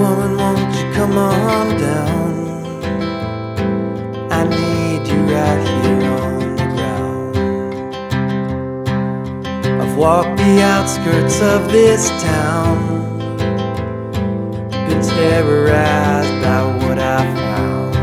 woman, won't you come on down? I need you right here on the ground. I've walked the outskirts of this town, been terrorized by what I found.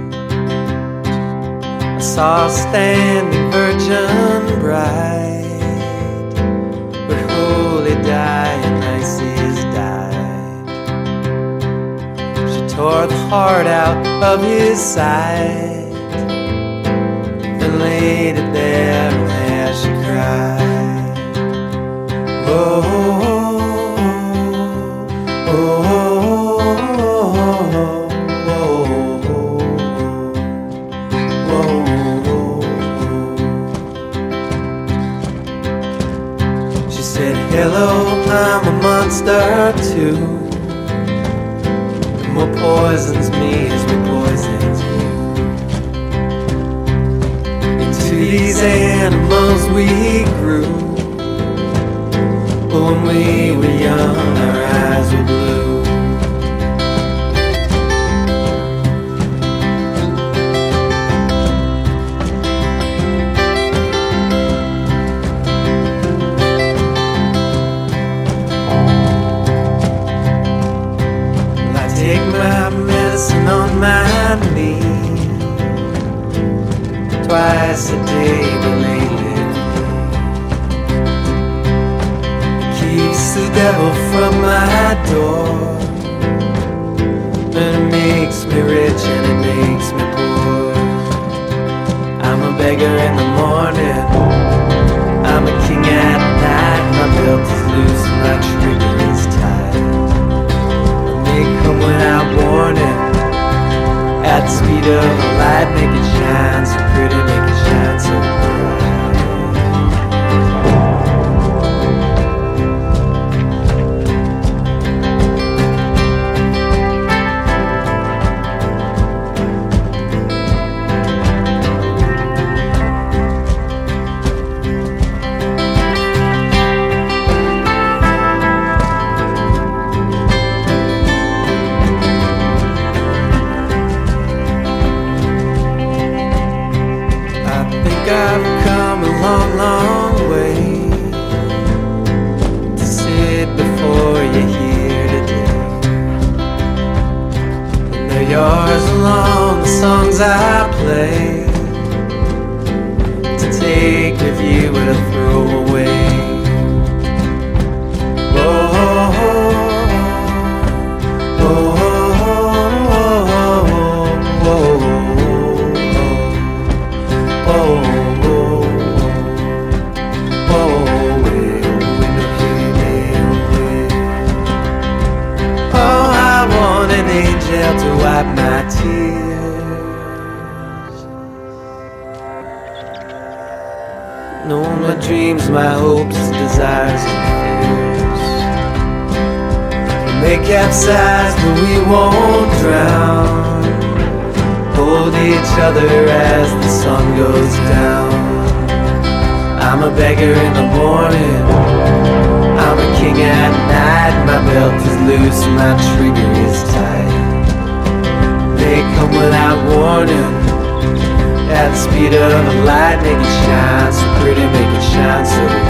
I saw a standing virgin bride, but holy Dionysus died. She tore the heart out of his side and laid it there, and there she cried. Oh, oh, oh, she said, hello, I'm a monster too. What poisons me is what poisons you. Into these animals we grew. When we were young, our eyes were blue. Well, I take my medicine on my knee twice a day, believe it. Keeps the devil from my door, and it makes me rich and it makes me poor. I'm a beggar in the morning, I'm a king at night. My belt is loose and my trigger is tight. I may come without warning, at the speed of a light. Make it shine so pretty, make it shine so bright. I've come a long, long way to sit before you here today. And they're yours along the songs I play, to take with you or to throw away. Oh, oh, oh, oh, oh, oh, oh. To wipe my tears. No, my dreams, my hopes, desires and fears, we may capsize but we won't drown. Hold each other as the sun goes down. I'm a beggar in the morning, I'm a king at night. My belt is loose, my trigger is tight. They come without warning, at the speed of a light. Make it shine so pretty, make it shine so